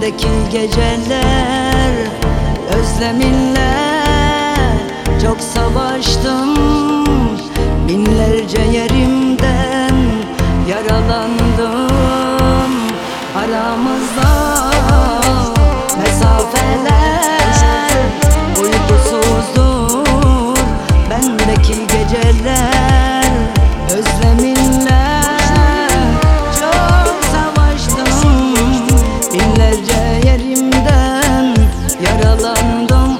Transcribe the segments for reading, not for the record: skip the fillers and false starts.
Bendeki geceler özleminle çok savaştım. Binlerce yerimden yaralandım. Aramızda mesafeler uykusuzdur. Bendeki geceler özleminle çok savaştım. Binlerce yerimden yaralandım.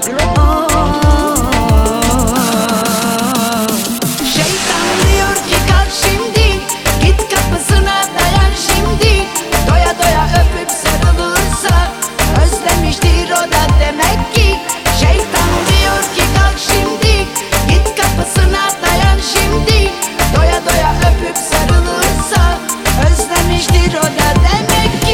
Şeytan diyor ki kalk şimdi, git kapısına dayan şimdi. Doya doya öpüp sarılırsa özlemiştir o da demek ki. Şeytan diyor ki kalk şimdi, git kapısına dayan şimdi. Doya doya öpüp sarılırsa özlemiştir o da demek ki.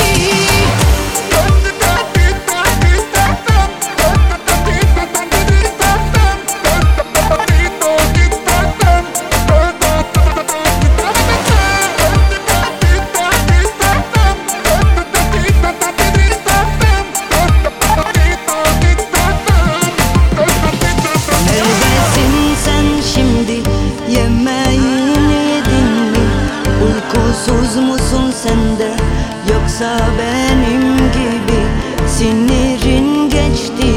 Neredesin sen şimdi? Yemeğini yedin mi? Uykusuz musun sen de? Yoksa benim gibi sinirin geçti